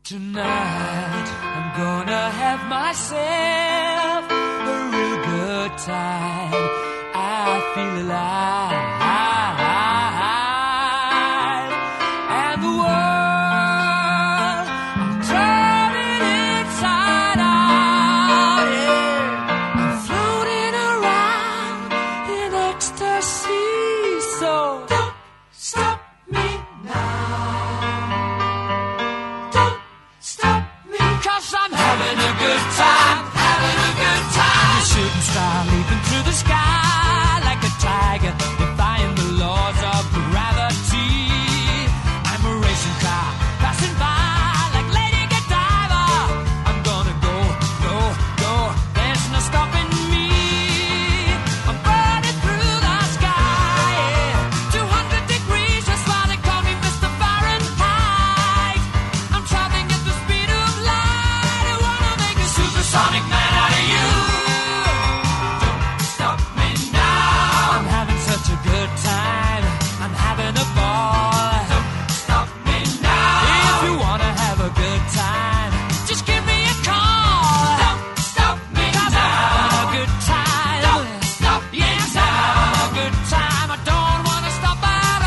Tonight I'm gonna have myself a real good time. I feel alive, and the world I'm turning inside out. Yeah, I'm floating around in ecstasy. So don't stop me now. I'm having a good time, having a good time. The shooting star leaping through the sky like a tiger, defying the laws of gravity. I'm a racing car passing by like Lady Godiva. I'm gonna go, go, go. There's no stopping me. I'm burning through the sky, yeah. 200 degrees, that's why they call me Mr. Fahrenheit. I'm traveling at the speed of light. Supersonic man out of you. Don't stop me now. I'm having such a good time. I'm having a ball. Don't stop me now. If you wanna have a good time, just give me a call. Don't stop me now. I'm having a good time. Don't stop me now. I'm having a good time. I don't wanna stop at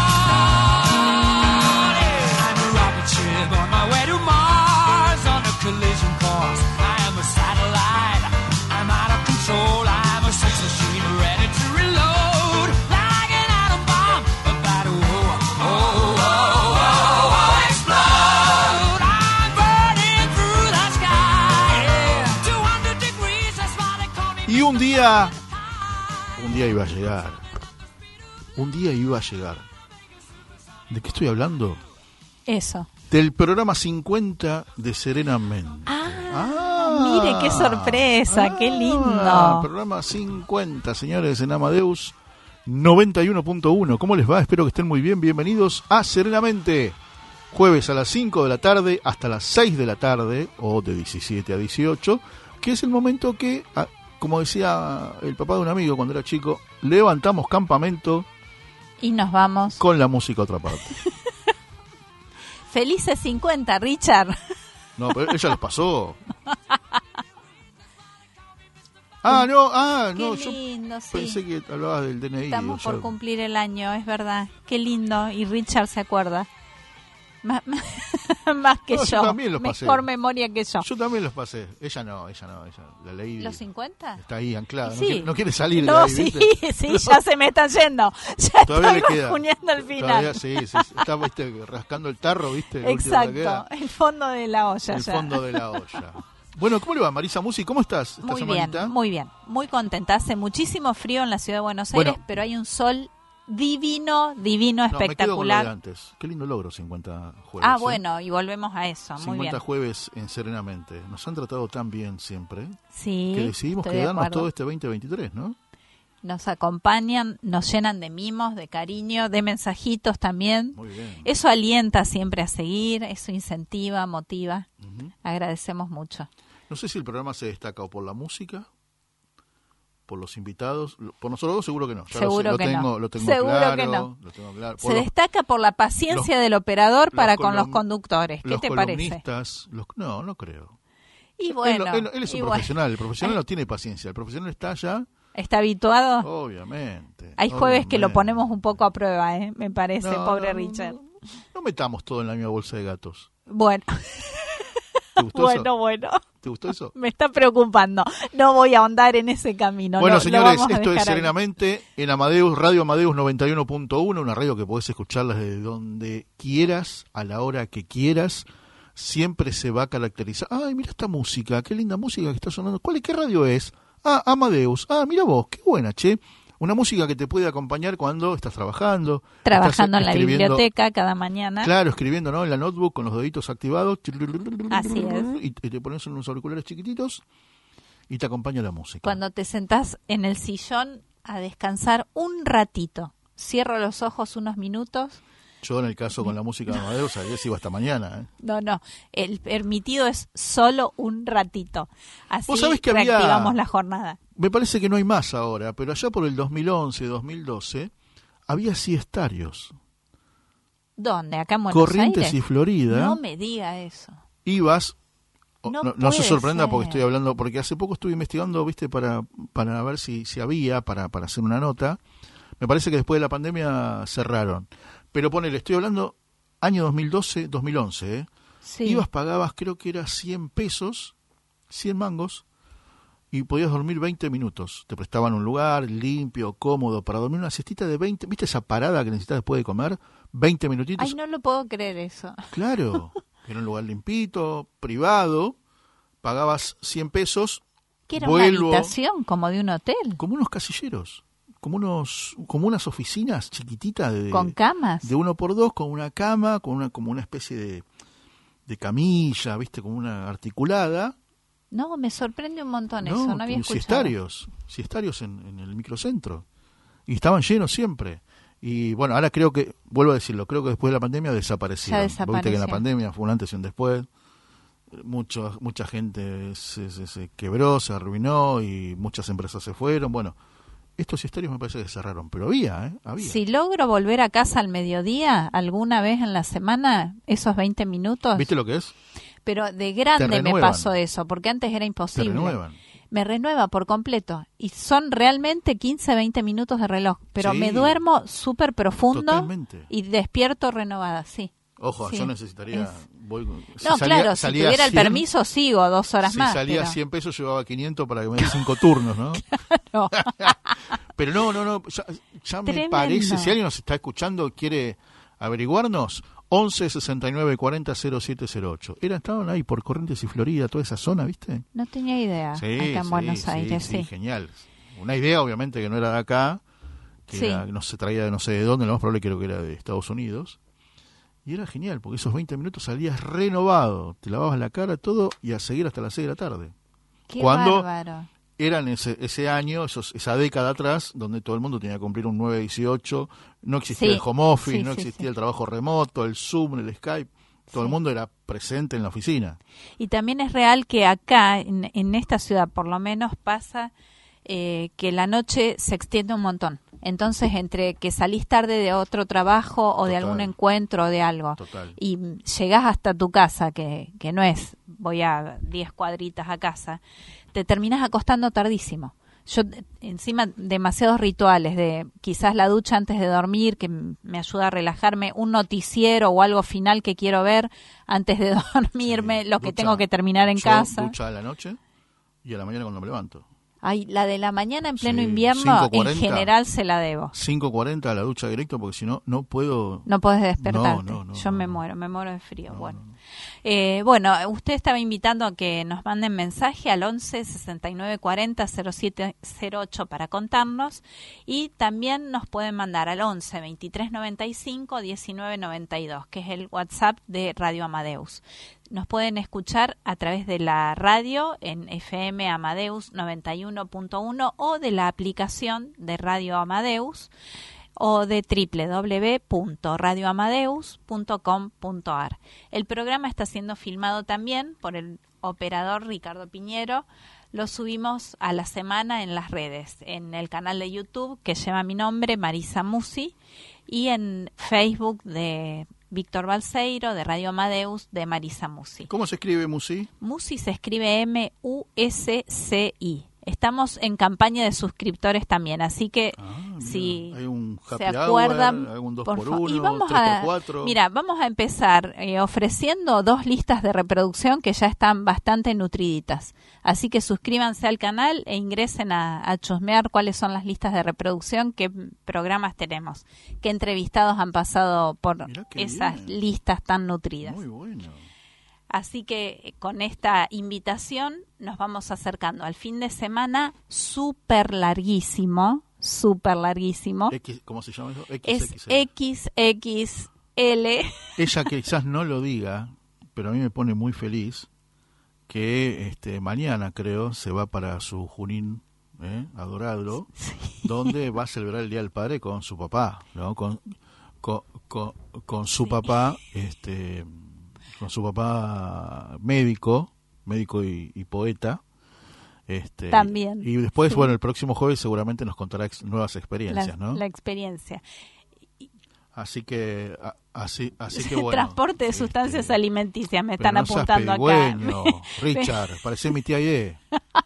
all. Yeah. I'm a rocket ship on my way to Mars on a collision course. Satellite, I'm out of control. I'm a sex machine ready to reload, like an atom bomb about to explode. I'm burning through the sky, yeah. 200 degrees, that's why they call me. Y un día iba a llegar. Un día iba a llegar. ¿De qué estoy hablando? Eso. Del programa 50 de Serenamente. Mire, qué sorpresa, qué lindo. Programa 50, señores, en Amadeus 91.1. ¿Cómo les va? Espero que estén muy bien. Bienvenidos a Serenamente. Jueves a las 5 de la tarde hasta las 6 de la tarde, o de 17 a 18, que es el momento que, como decía el papá de un amigo cuando era chico, levantamos campamento y nos vamos con la música a otra parte. Felices 50, Richard. No, pero ella los pasó. No, qué lindo, yo pensé que hablabas del DNI. Estamos por cumplir el año, es verdad. Qué lindo, y Richard se acuerda. Más que yo. También los pasé. Mejor memoria que yo. Yo también los pasé. Ella no, la ley. ¿Los 50? Está ahí anclada, Sí. No quiere salir No, de ahí, sí, ¿viste? sí, ya se me están yendo. Ya Todavía estoy le queda. reuniendo el final. Todavía, sí, está, ¿viste? Rascando el tarro, ¿viste? El último que Exacto, queda. el fondo de la olla. El ya. fondo de la olla. Bueno, ¿cómo le va, Marisa Musi? ¿Cómo estás esta Muy semanita? bien, muy bien. Muy contenta. Hace muchísimo frío en la ciudad de Buenos Aires, pero hay un sol divino, Me quedo con lo de espectacular. antes. Qué lindo logro, 50 jueves. Bueno, y volvemos a eso. 50 Muy bien. jueves en Serenamente. Nos han tratado tan bien siempre Sí, que decidimos estoy de quedarnos acuerdo. todo este 2023, ¿no? Nos acompañan, nos llenan de mimos, de cariño, de mensajitos también. Muy bien. Eso alienta siempre a seguir, eso incentiva, motiva. Ujú. Agradecemos mucho. No sé si el programa se destaca o por la música, por los invitados, por nosotros dos seguro que no. Ya Seguro lo que no. Lo tengo Seguro claro, que no. Lo tengo claro. Se destaca por la paciencia del operador para con los conductores. ¿Qué te parece? Columnistas, no creo. Y bueno, él es un profesional, el profesional no tiene paciencia, el profesional está ya, ¿está habituado? obviamente. Hay jueves que lo obviamente. ponemos un poco a prueba, me parece, No, pobre no, Richard. No metamos todo en la misma bolsa de gatos. Bueno, ¿Te gustó eso? bueno. ¿Te gustó eso? Me está preocupando. No voy a ahondar en ese camino. Bueno, lo señores, vamos a esto es dejar ahí. Serenamente en Amadeus, Radio Amadeus 91.1, una radio que podés escucharla desde donde quieras, a la hora que quieras. Siempre se va a caracterizar. Ay, mira esta música, qué linda música que está sonando. ¿Qué radio es? Amadeus. Mira vos, qué buena, che. Una música que te puede acompañar cuando estás trabajando. Trabajando estás en la biblioteca cada mañana. Claro, escribiendo, ¿no? En la notebook con los deditos activados. Así es. Y te pones unos auriculares chiquititos y te acompaña la música. Cuando te sentás en el sillón a descansar un ratito. Cierro los ojos unos minutos. Yo en el caso con la música de Amadeus, a veces iba hasta mañana. No. El permitido es solo un ratito. Así ¿Vos sabés que reactivamos la jornada. Me parece que no hay más ahora, pero allá por el 2011, 2012, había siestarios. ¿Dónde? ¿Acá en Buenos Corrientes Aires? y Florida. No me diga eso. ibas, No no se puede sorprenda ser. porque estoy hablando, porque hace poco estuve investigando, viste, para ver si había, para hacer una nota. Me parece que después de la pandemia cerraron. Pero ponele, estoy hablando año 2012, 2011, ¿eh? Sí. Ibas, pagabas, creo que era 100 pesos, 100 mangos, y podías dormir 20 minutos. Te prestaban un lugar limpio, cómodo, para dormir una siestita de 20. ¿Viste esa parada que necesitas después de comer? 20 minutitos. Ay, no lo puedo creer eso. Claro, era un lugar limpito, privado, pagabas 100 pesos, Que era vuelvo, una habitación como de un hotel, como unos casilleros, como unas oficinas chiquititas con camas. de 1x2, con una cama, como una especie de camilla, viste, como una articulada. No, me sorprende un montón eso, no había escuchado. Siestarios en el microcentro. Y estaban llenos siempre. Y bueno, ahora creo que, vuelvo a decirlo, creo que después de la pandemia desaparecieron. Ya desapareció. Viste que en la pandemia fue un antes y un después. Mucha gente se quebró, se arruinó y muchas empresas se fueron. Bueno, estos siestarios me parece que cerraron, pero había. Si logro volver a casa al mediodía, alguna vez en la semana, esos 20 minutos. ¿Viste lo que es? Pero de grande me pasó eso, porque antes era imposible. Te renuevan. Me renueva por completo. Y son realmente 15, 20 minutos de reloj. Pero Sí. me duermo súper profundo. Totalmente. Y despierto renovada, sí. Ojo, Sí. yo necesitaría... No, claro, si tuviera el permiso sigo 2 horas si más. Si salía pero... 100 pesos, llevaba 500 para que me den 5 turnos, ¿no? No. Pero no, ya me Tremendo. parece, si alguien nos está escuchando quiere averiguarnos, 11 69 40 0708. Estaban ahí por Corrientes y Florida, toda esa zona, ¿viste? No tenía idea. Acá en Buenos Aires, sí. Genial. Una idea, obviamente, que no era de acá, que no se traía de no sé de dónde, lo más probable creo que era de Estados Unidos. Y era genial, porque esos 20 minutos salías renovado, te lavabas la cara, todo, y a seguir hasta las 6 de la tarde. Qué Cuando bárbaro. eran ese año, esa década atrás, donde todo el mundo tenía que cumplir un 9-18, no existía el home office, no existía el trabajo remoto, el Zoom, el Skype, todo el mundo era presente en la oficina. Y también es real que acá, en esta ciudad por lo menos, pasa que la noche se extiende un montón. Entonces, entre que salís tarde de otro trabajo o de algún encuentro o de algo, y llegás hasta tu casa, que no es, voy a 10 cuadritas a casa, te terminás acostando tardísimo. Yo, encima, demasiados rituales, de quizás la ducha antes de dormir, que me ayuda a relajarme, un noticiero o algo final que quiero ver antes de dormirme, lo que tengo que terminar en casa. Ducha a la noche y a la mañana cuando me levanto. Ay, la de la mañana en pleno invierno, 5:40, en general se la debo. 5:40 a la ducha directo, porque si no, no puedo... No podés despertarte. No, yo me muero de frío. Bueno, usted estaba invitando a que nos manden mensaje al 11 69 40 0708 para contarnos, y también nos pueden mandar al 11 23 95 19 92, que es el WhatsApp de Radio Amadeus. Nos pueden escuchar a través de la radio en FM Amadeus 91.1 o de la aplicación de Radio Amadeus o de www.radioamadeus.com.ar. El programa está siendo filmado también por el operador Ricardo Piñero. Lo subimos a la semana en las redes, en el canal de YouTube que lleva mi nombre, Marisa Musi, y en Facebook de Víctor Balseiro, de Radio Amadeus, de Marisa Musi. ¿Cómo se escribe Musi? Musi se escribe M-U-S-C-I. Estamos en campaña de suscriptores también, así que si hay un happy se acuerdan, hour, algún 2x1, y vamos 3x4. Mira, vamos a empezar ofreciendo 2 listas de reproducción que ya están bastante nutriditas. Así que suscríbanse al canal e ingresen a chusmear cuáles son las listas de reproducción, qué programas tenemos, qué entrevistados han pasado por esas listas tan nutridas. Muy bueno. Así que con esta invitación nos vamos acercando al fin de semana súper larguísimo. ¿Cómo se llama eso? Es XXL. Ella quizás no lo diga, pero a mí me pone muy feliz que mañana, creo, se va para su Junín, adorado, donde va a celebrar el Día del Padre con su papá, ¿no? Con su papá, con su papá médico y poeta. También. Y después, el próximo jueves seguramente nos contará nuevas experiencias, ¿no? La experiencia. Así que Así que bueno. Transporte de sustancias alimenticias me están no apuntando acá. Richard, parece mi tía Ye.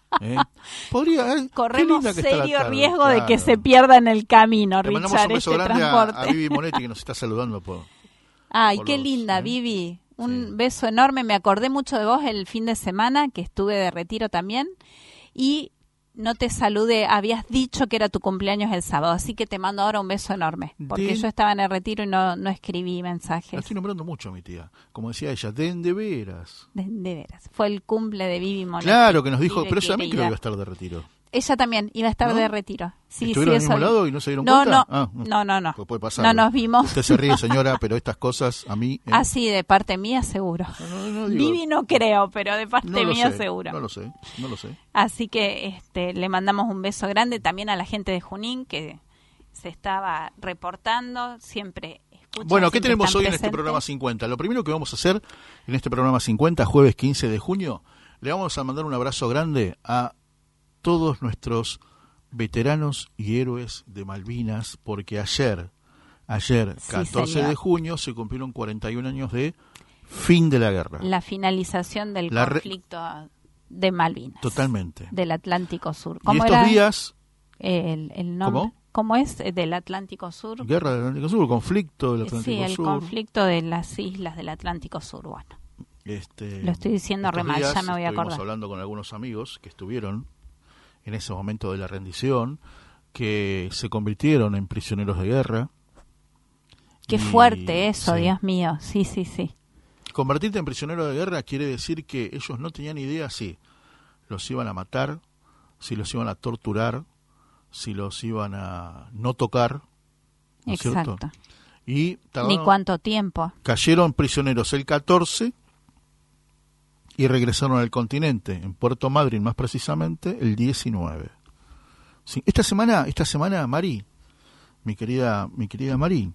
Corremos serio riesgo de que se pierda en el camino, Le mandamos Richard, un beso grande a Vivi Monetti, que nos está saludando Ay, por qué los, linda, Vivi. Un beso enorme. Me acordé mucho de vos el fin de semana, que estuve de retiro también. Y no te saludé. Habías dicho que era tu cumpleaños el sábado, así que te mando ahora un beso enorme. Porque yo estaba en el retiro y no escribí mensajes. La estoy nombrando mucho a mi tía. Como decía ella, de veras. De veras. Fue el cumple de Vivi Monetti. Claro, que nos dijo, pero ella también creo que iba a estar de retiro. Ella también iba a estar de retiro. Sí, ¿Estuvieron al mismo lado y no se dieron cuenta? No. Pues puede pasar. No nos vimos. Usted se ríe, señora, pero estas cosas a mí... sí, de parte mía seguro. No digo, Vivi no creo, pero de parte mía seguro. No lo sé. Así que le mandamos un beso grande también a la gente de Junín que se estaba reportando, siempre escuchan. Bueno, ¿qué tenemos hoy presentes. en este programa 50? Lo primero que vamos a hacer en este programa 50, jueves 15 de junio, le vamos a mandar un abrazo grande a todos nuestros veteranos y héroes de Malvinas, porque ayer, 14 de junio, se cumplieron 41 años de fin de la guerra. La finalización del conflicto de Malvinas. Totalmente. Del Atlántico Sur. Y estos días... El nombre. ¿Cómo es? Del Atlántico Sur. Guerra del Atlántico Sur, conflicto del Atlántico Sur. Sí, el conflicto de las islas del Atlántico Sur, bueno. Lo estoy diciendo re mal, ya me voy a acordar. Estuvimos hablando con algunos amigos que estuvieron en ese momento de la rendición, que se convirtieron en prisioneros de guerra. Qué fuerte eso, sí. Dios mío, sí. Convertirte en prisionero de guerra quiere decir que ellos no tenían idea si los iban a matar, si los iban a torturar, si los iban a no tocar, ¿no es cierto? Y ni cuánto tiempo. Cayeron prisioneros el 14 y regresaron al continente, en Puerto Madryn más precisamente, el 19. Sí, esta semana, Mari, mi querida Mari,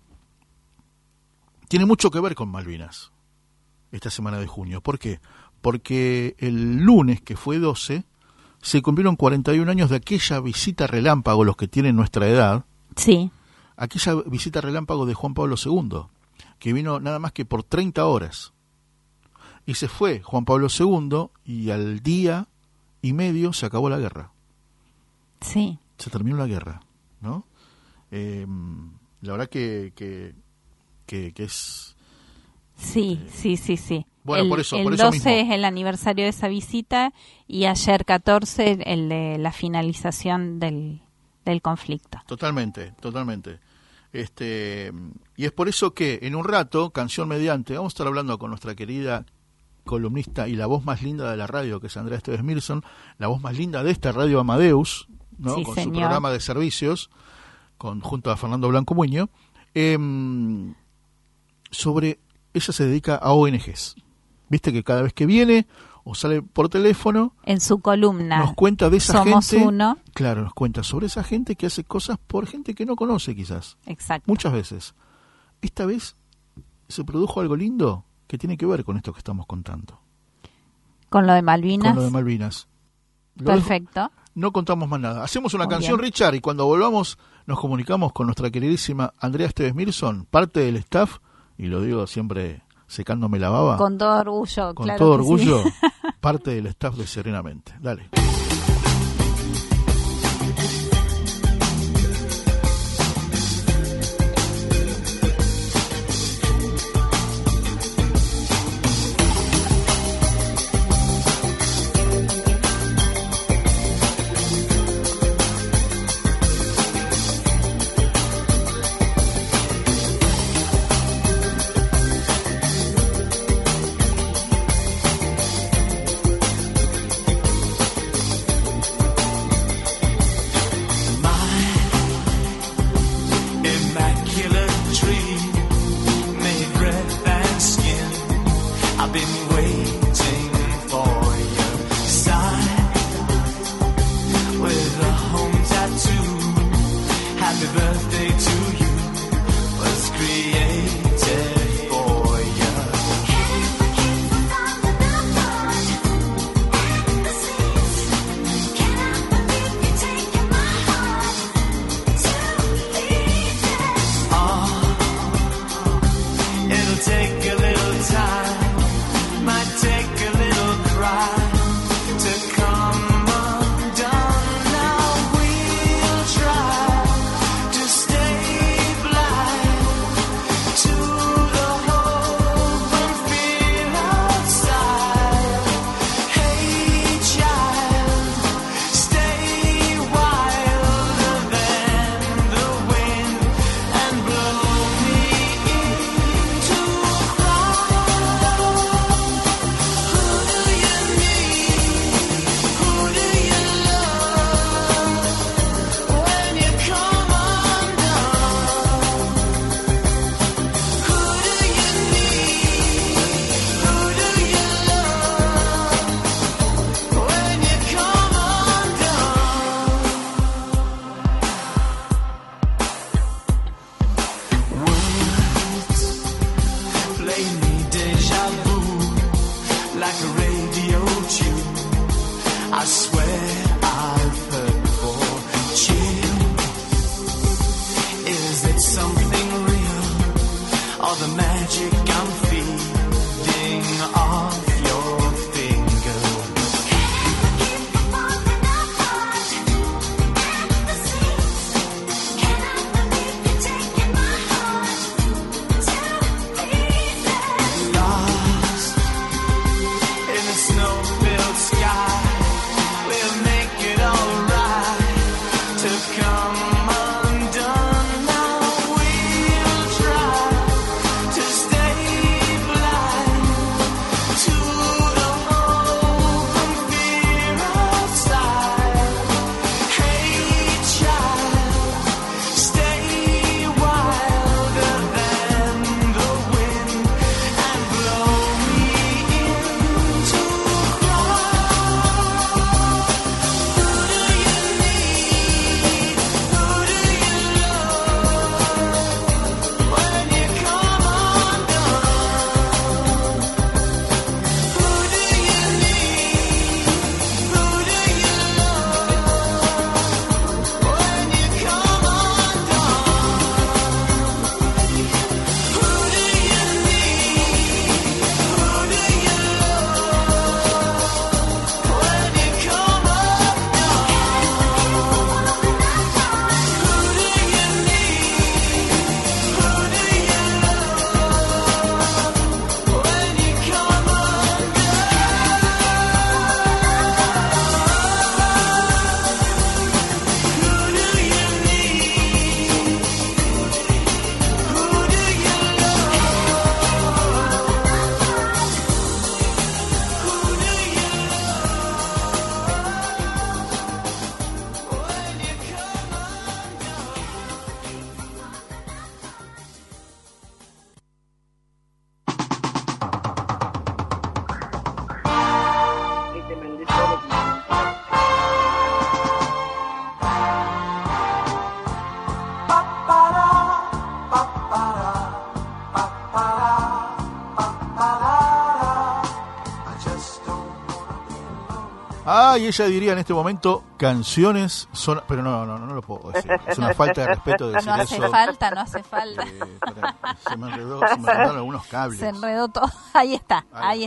tiene mucho que ver con Malvinas, esta semana de junio. ¿Por qué? Porque el lunes, que fue 12, se cumplieron 41 años de aquella visita relámpago, los que tienen nuestra edad. Sí. Aquella visita relámpago de Juan Pablo II, que vino nada más que por 30 horas. Y se fue Juan Pablo II y al día y medio se acabó la guerra. Sí. Se terminó la guerra, ¿no? La verdad que es... Sí. Bueno, por eso el mismo. 12 es el aniversario de esa visita y ayer 14 el de la finalización del conflicto. Totalmente. Y es por eso que en un rato, canción mediante, vamos a estar hablando con nuestra querida columnista y la voz más linda de la radio, que es Andrea Esteves Mirson, la voz más linda de esta Radio Amadeus, ¿no? Sí, con señor. su programa de servicios, junto a Fernando Blanco Muño, sobre... Ella se dedica a ONGs. Viste que cada vez que viene o sale por teléfono, en su columna nos cuenta de esa Somos gente. Uno. Claro, nos cuenta sobre esa gente que hace cosas por gente que no conoce quizás. Exacto. Muchas veces. Esta vez se produjo algo lindo que tiene que ver con esto que estamos contando. ¿Con lo de Malvinas? Con lo de Malvinas. Perfecto. No contamos más nada. Hacemos una Muy canción, bien. Richard, y cuando volvamos nos comunicamos con nuestra queridísima Andrea Esteves Mirson, parte del staff, y lo digo siempre secándome la baba. Con todo orgullo, con claro. Todo que orgullo, sí. parte del staff de Serenamente. Dale. like a radio tune. I swear I've heard before. Chill. Is it something real, or the magic I'm feeding off your finger? Keep falling apart, and the seams. Can I believe you're taking my heart to pieces? Lost in a snow-filled sky, we'll make it alright to come undone. Now we'll try to stay blind to the open fear outside. Hey child, stay wilder than the wind and blow me into cry. Who do you need? Who do you love when you come undone? Who do you need? Who do you love when you come undone? Who do you need? Who do you love when you come Ah, y ella diría en este momento, canciones son... Pero no lo puedo decir. Es una falta de respeto decir No eso. hace falta, no hace falta. Se me enredaron algunos cables. Se enredó todo. Ahí está.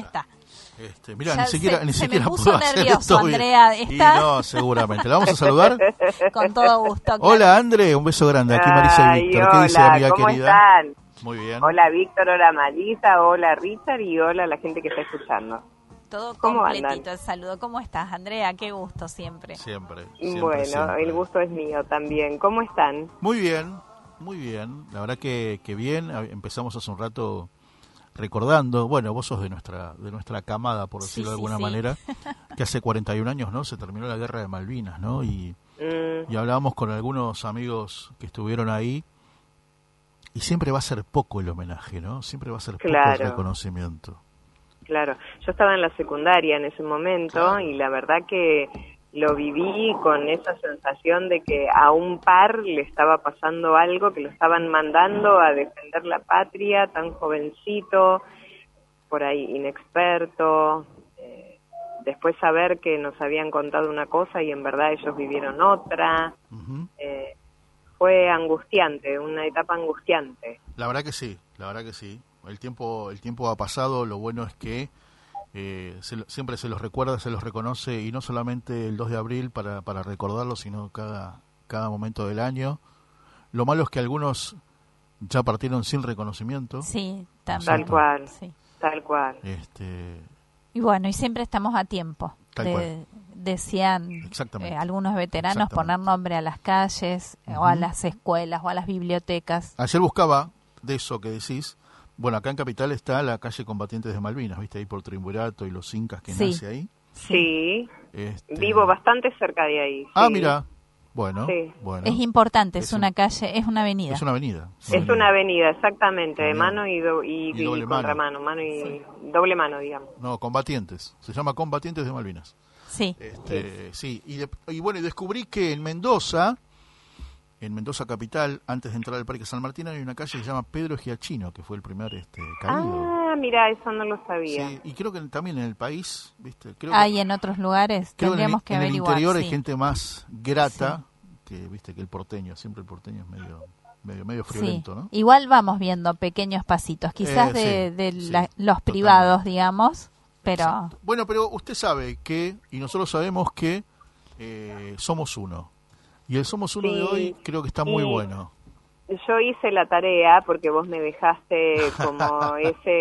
Mira, Ya ni siquiera se me puedo puso hacer nervioso, esto bien. Andrea, ¿está? Y no, seguramente. ¿La vamos a saludar? Con todo gusto. claro. Hola, André, un beso grande. Aquí Marisa y Víctor. ¿Qué dice, hola, amiga ¿cómo querida? están? Muy bien. Hola Víctor, hola Marisa, hola Richard y hola a la gente que está escuchando. Todo ¿Cómo completito andan? el saludo. ¿Cómo estás, Andrea? Qué gusto siempre. Siempre. Bueno, siempre. el gusto es mío también. ¿Cómo están? Muy bien. La verdad que bien. Empezamos hace un rato recordando, bueno, vos sos de nuestra camada, por decirlo de alguna manera, que hace 41 años, ¿no? Se terminó la guerra de Malvinas, ¿no? Y hablábamos con algunos amigos que estuvieron ahí, y siempre va a ser poco el homenaje, ¿no? Siempre va a ser poco el reconocimiento. Claro, yo estaba en la secundaria en ese momento y la verdad que lo viví con esa sensación de que a un par le estaba pasando algo, que lo estaban mandando a defender la patria, tan jovencito, por ahí inexperto, después saber que nos habían contado una cosa y en verdad ellos vivieron otra. Fue angustiante, una etapa angustiante. La verdad que sí. El tiempo ha pasado, lo bueno es que siempre se los recuerda, se los reconoce, y no solamente el 2 de abril para recordarlo, sino cada momento del año. Lo malo es que algunos ya partieron sin reconocimiento. Sí, también. Tal cual, sí. Tal cual. Y bueno, y siempre estamos a tiempo. Decían algunos veteranos poner nombre a las calles, o a las escuelas, o a las bibliotecas. Ayer buscaba de eso que decís. Bueno, acá en Capital está la calle Combatientes de Malvinas, ¿viste? Ahí por Triunvirato y los Incas que nace ahí. Sí, vivo bastante cerca de ahí. Ah, sí. Mira, bueno. Es importante, es una calle, es una avenida. Es una avenida. Es una avenida, exactamente, de mano y doble contramano, mano y doble mano, digamos. No, Combatientes, se llama Combatientes de Malvinas. Sí. Sí, y bueno, y descubrí que en Mendoza capital, antes de entrar al Parque San Martín, hay una calle que se llama Pedro Giachino, que fue el primer caído. Ah, mira, eso no lo sabía. Sí, y creo que también en el país, ¿viste? Hay en otros lugares, creo que tendríamos que en el averiguar. interior hay sí. gente más grata que, ¿viste? Que el porteño. Siempre el porteño es medio friolento, Sí. ¿no? Igual vamos viendo pequeños pasitos, quizás Sí, de sí, los privados, digamos, pero Exacto. Bueno, pero usted sabe que, y nosotros sabemos que somos uno. Y el somos uno de Sí, hoy creo que está muy y bueno. yo hice la tarea porque vos me dejaste como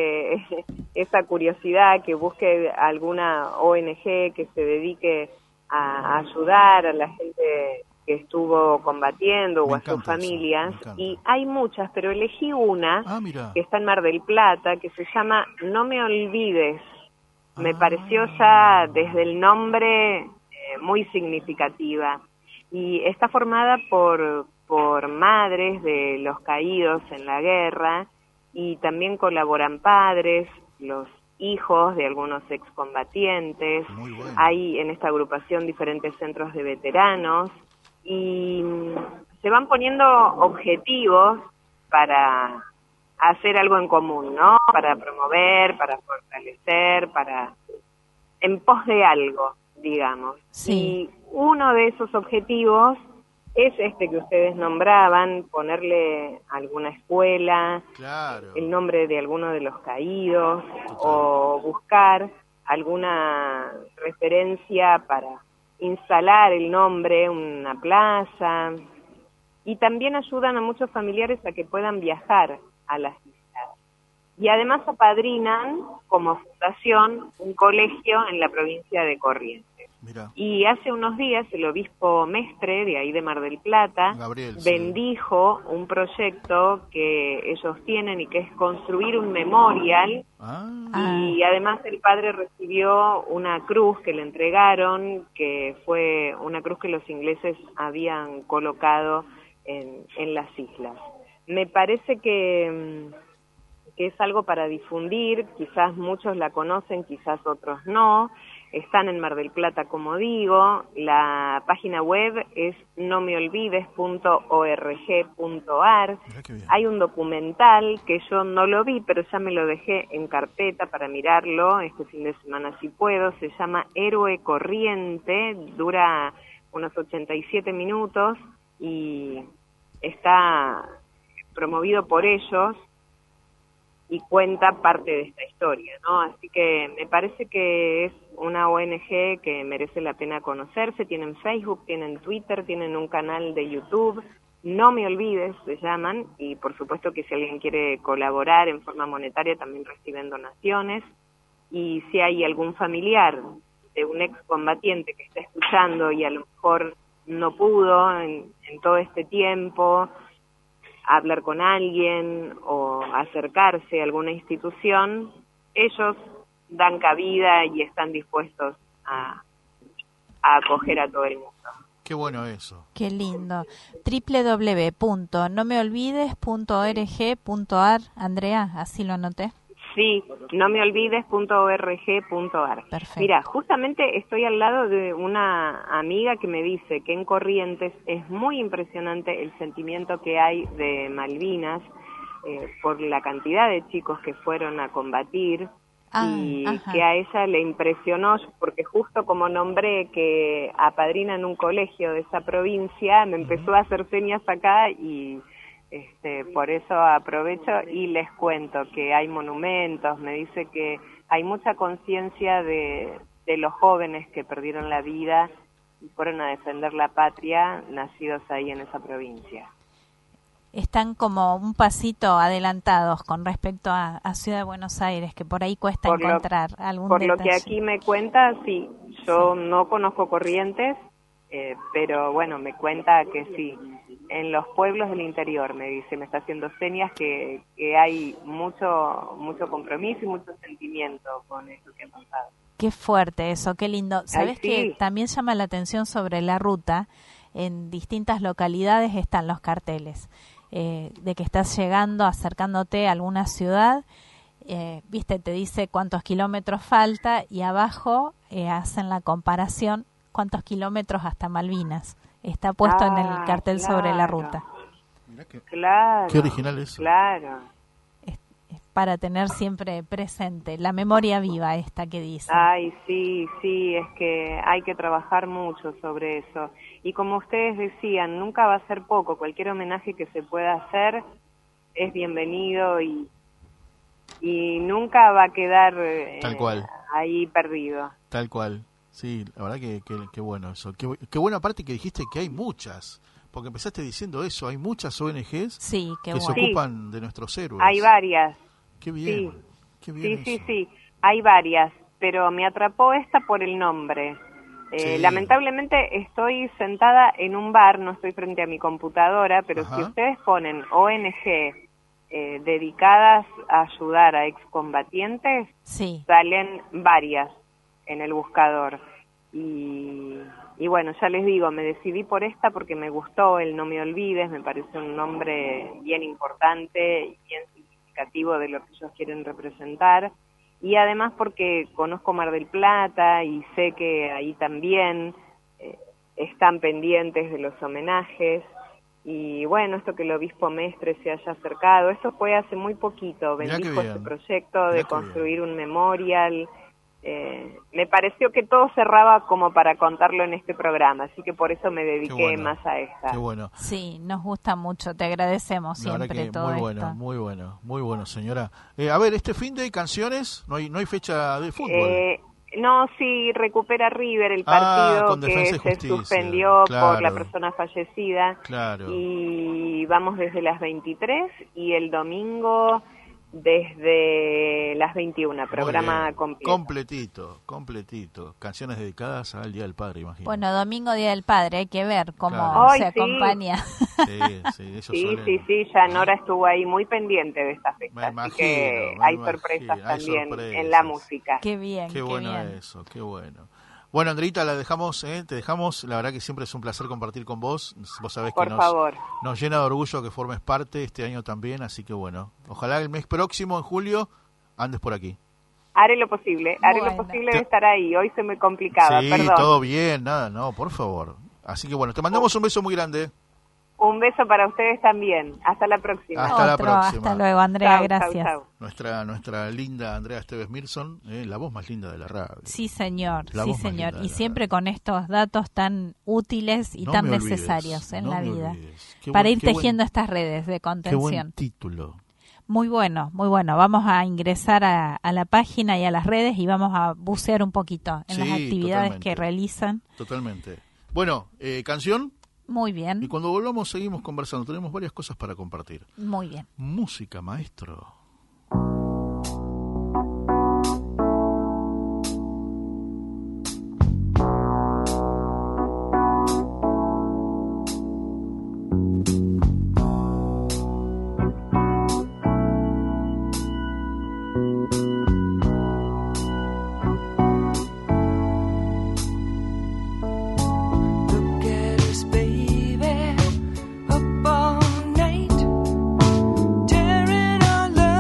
esa curiosidad que busque alguna ONG que se dedique a ayudar a la gente que estuvo combatiendo Me o a sus encanta eso, familias. me encanta. Y hay muchas, pero elegí una Ah, mira. que está en Mar del Plata, que se llama No me olvides. Me Ah. pareció ya desde el nombre muy significativa. Y está formada por madres de los caídos en la guerra, y también colaboran padres, los hijos de algunos excombatientes. Muy bueno. Hay en esta agrupación diferentes centros de veteranos, y se van poniendo objetivos para hacer algo en común, ¿no? Para promover, para fortalecer, en pos de algo, digamos. Sí. Y uno de esos objetivos es este que ustedes nombraban, ponerle alguna escuela, Claro. el nombre de alguno de los caídos, Total. o buscar alguna referencia para instalar el nombre, una plaza. Y también ayudan a muchos familiares a que puedan viajar a las islas. Y además apadrinan como fundación un colegio en la provincia de Corrientes. Mira. Y hace unos días el obispo Mestre, de ahí de Mar del Plata, Gabriel, sí. bendijo un proyecto que ellos tienen, y que es construir un memorial. Y además el padre recibió una cruz que le entregaron, que fue una cruz que los ingleses habían colocado en las islas. Me parece que es algo para difundir, quizás muchos la conocen, quizás otros no. Están en Mar del Plata, como digo. La página web es nomeolvides.org.ar. Mirá qué bien. Hay un documental que yo no lo vi, pero ya me lo dejé en carpeta para mirarlo este fin de semana si puedo. Se llama Héroe Corriente, dura unos 87 minutos y está promovido por ellos y cuenta parte de esta historia, ¿no? Así que me parece que es una ONG que merece la pena conocerse. Tienen Facebook, tienen Twitter, tienen un canal de YouTube. No me olvides, se llaman, y por supuesto que si alguien quiere colaborar en forma monetaria también reciben donaciones. Y si hay algún familiar de un excombatiente que está escuchando y a lo mejor no pudo en todo este tiempo hablar con alguien o acercarse a alguna institución, ellos dan cabida y están dispuestos a acoger a todo el mundo. Qué bueno eso. qué lindo. www.nomeolvides.org.ar, Andrea, así lo anoté. Sí, nomeolvides.org.ar. Perfecto. Mira, justamente estoy al lado de una amiga que me dice que en Corrientes es muy impresionante el sentimiento que hay de Malvinas por la cantidad de chicos que fueron a combatir, y ajá. que a ella le impresionó, porque justo como nombré que apadrinan un colegio de esa provincia, me empezó a hacer señas acá y por eso aprovecho y les cuento que hay monumentos. Me dice que hay mucha conciencia de los jóvenes que perdieron la vida y fueron a defender la patria, nacidos ahí en esa provincia. Están como un pasito adelantados con respecto a Ciudad de Buenos Aires, que por ahí cuesta encontrar algún Por detalle. lo que aquí me cuenta, sí, yo no conozco Corrientes, pero bueno, me cuenta que sí, en los pueblos del interior, me dice, me está haciendo señas que hay mucho compromiso y mucho sentimiento con eso que ha pasado. Qué fuerte eso, qué lindo. ¿Sabes sí. que también llama la atención sobre la ruta? En distintas localidades están los carteles de que estás llegando, acercándote a alguna ciudad, viste, te dice cuántos kilómetros falta y abajo hacen la comparación cuántos kilómetros hasta Malvinas. Está puesto en el cartel sobre la ruta. Mirá Claro. qué original eso. Claro. Es para tener siempre presente, la memoria viva esta que dice. Ay, sí, es que hay que trabajar mucho sobre eso. Y como ustedes decían, nunca va a ser poco, cualquier homenaje que se pueda hacer es bienvenido y nunca va a quedar Tal cual. ahí perdido. Tal cual. Sí, la verdad que bueno eso. Qué buena parte que dijiste que hay muchas. Porque empezaste diciendo eso, hay muchas ONGs Sí, qué que se bueno. ocupan de nuestros héroes. Hay varias. Qué bien. Sí. Qué bien eso. Sí, hay varias, pero me atrapó esta por el nombre. Sí. Lamentablemente estoy sentada en un bar, no estoy frente a mi computadora, pero Ajá. si ustedes ponen ONG dedicadas a ayudar a excombatientes, Sí, salen varias en el buscador. Y bueno, ya les digo, me decidí por esta porque me gustó el No Me Olvides, me parece un nombre bien importante y bien significativo de lo que ellos quieren representar. Y además porque conozco Mar del Plata y sé que ahí también están pendientes de los homenajes. Y bueno, esto que el obispo Mestre se haya acercado, eso fue hace muy poquito, Mirá qué bendijo bien. este proyecto Mirá de qué construir un memorial. Me pareció que todo cerraba como para contarlo en este programa, así que por eso me dediqué bueno. más a esta. Qué bueno. sí, nos gusta mucho, te agradecemos La verdad siempre que todo muy esto. bueno, muy bueno, señora. A ver, este fin de canciones, no hay fecha de fútbol. No, sí, recupera River el Ah, partido con que Defensa y se Justicia, suspendió claro. por la persona fallecida. Claro. Y vamos desde las 23 y el domingo desde las 21, programa Muy bien. completo. Completito. Canciones dedicadas al Día del Padre, imagino. Bueno, domingo, Día del Padre, hay que ver cómo Claro. se Ay, sí. acompaña. Sí, ellos suelen- Sí, ya Nora estuvo ahí muy pendiente de esta fecha, Me así imagino, que me hay imagino, sorpresas hay también sorpresas. en la música. Qué bien, Qué bueno bien. eso, qué bueno. Bueno, Andreita, la dejamos, te dejamos. La verdad que siempre es un placer compartir con vos. Vos sabés Por que favor. nos llena de orgullo que formes parte este año también, así que bueno, ojalá el mes próximo, en julio, andes por aquí. Haré lo posible Bueno. de estar ahí. Hoy se me complicaba, Sí, perdón. todo bien, nada, no, por favor. Así que bueno, te mandamos un beso muy grande. Un beso para ustedes también. Hasta la próxima. Hasta la Otro, próxima. hasta luego, Andrea, Chau, gracias. chau. Nuestra linda Andrea Esteves Mirson, la voz más linda de la radio. Sí, señor, La sí, voz más señor. linda de Y la siempre radio. con estos datos tan útiles y No tan me olvides, necesarios en no la me vida. olvides. Qué Para buen- ir qué buen- tejiendo estas redes de Qué contención. buen título. Muy bueno, muy bueno. Vamos a ingresar a la página y a las redes y vamos a bucear un poquito en las Sí, actividades totalmente. que realizan. Totalmente. Bueno, canción. Muy Y bien, cuando volvamos seguimos conversando. Tenemos varias cosas para compartir. muy bien. Música, maestro. Look at us, baby, up all night, tearing our love